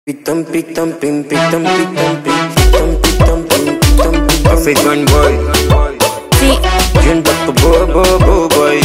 Pitam pitam pim pitam pitam pim pitam pitam pim pitam pitam. African boy, Jun Dapper boy.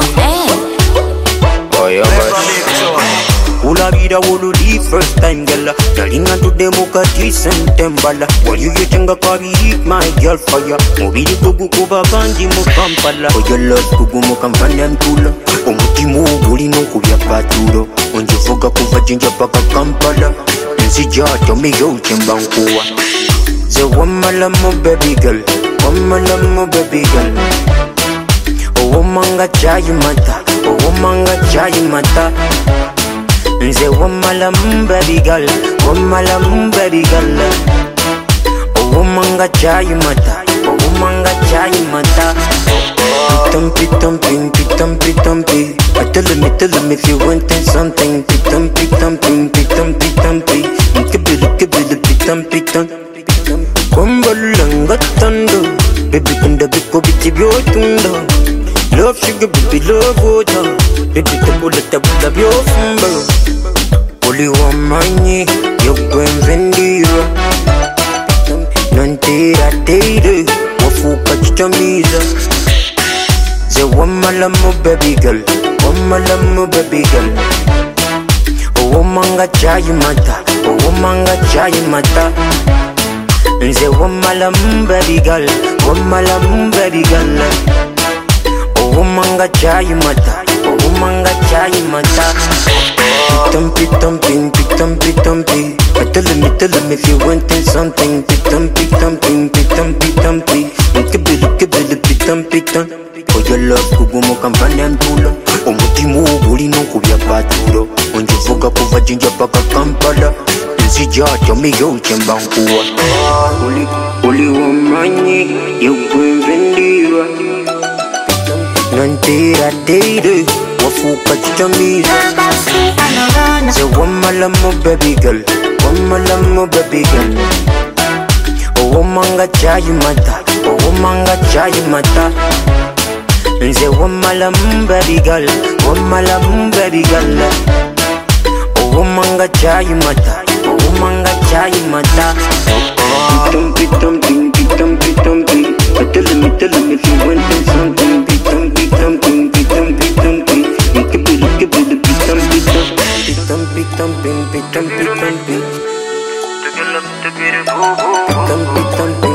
Boy, Ula vida wululi first time gala. Nalinga to demo ka decent tembala. What you tenga kabi eat my girl fire. Mobili kugu kuba banji mo kampala. Oh your love kugu mo kamfanya ntula. Omuti mo buli no kubya paturo. Onje foga kuva jinja paka Kampala. Nsijato mi yo chembankuwa. Ze wamala mo baby girl. Wamala mo baby girl. Oh manga chai mata. Oh manga chai mata. Nze wamala baby girl. Wamala baby girl. Oh manga chai mata. Oh manga chai mata. Pitam ping, pitam pitam pi. Tell me if you wanting something. Pitam pitam ping, pitam pitam pi. Kibili pitam pitam. Kumbalanga tando. Baby kunda biko biti biotundo. Love sugar baby love water. Baby tabula biofumba. Only one money, you going vendira. Nantira tere, wafuka chitamiza. Ze wamala mo baby girl, wamala mo baby girl. Oh manga chai mata, oh manga chai mata. Ze wamala mo baby girl, wamala mo baby girl. Oh manga chai mata, oh manga chai mata. Pitam ping, pitam pitam pi. Tell me if you wanting something. Pitam pitam ping, pitam pitam pi. Kibili pitam pitam. Oh your love kugu mo kamfanya ntula. Omuti mo buli no kubya paturo. Onje foga kuva jinja paka Kampala. Nsijato mi yo chembankuwa. Uli wamanyi yo kwevendira. Nantira tere wafuka chitamiza. Ze wamala mo baby girl, wamala mo baby girl. Oh manga chai mata, oh manga chai mata. Nze wamala baby girl, wamala baby girl. Oh manga chai mata, oh manga chai mata. Pitam ping, pitam pitam ping. Tell me if you wanting something. Pitam pitam ping, pitam pitam ping. Kibili pitam pitam. Pitam ping, pitam pitam ping. Pitam pitam ping.